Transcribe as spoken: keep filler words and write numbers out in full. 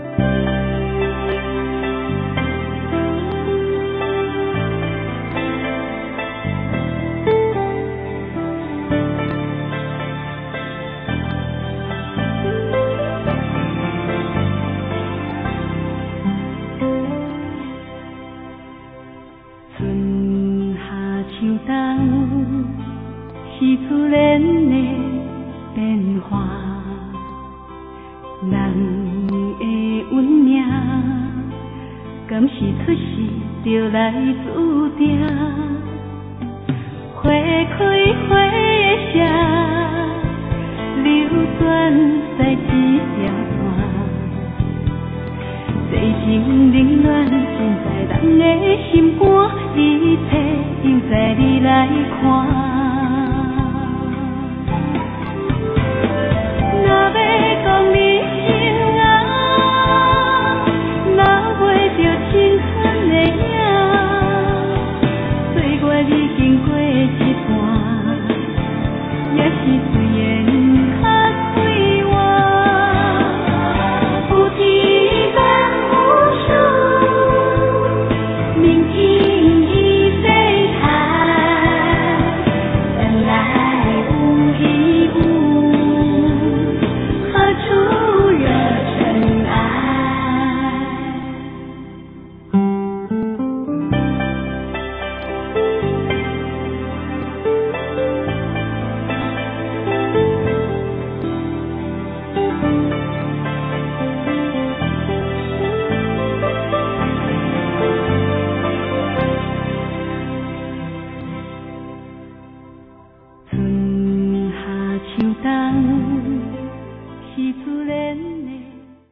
春夏秋冬是自然的变化，人的运命敢是出世就来注定？花开花谢，流转在一条线。世情冷暖尽在人的心肝，一切应在你来看。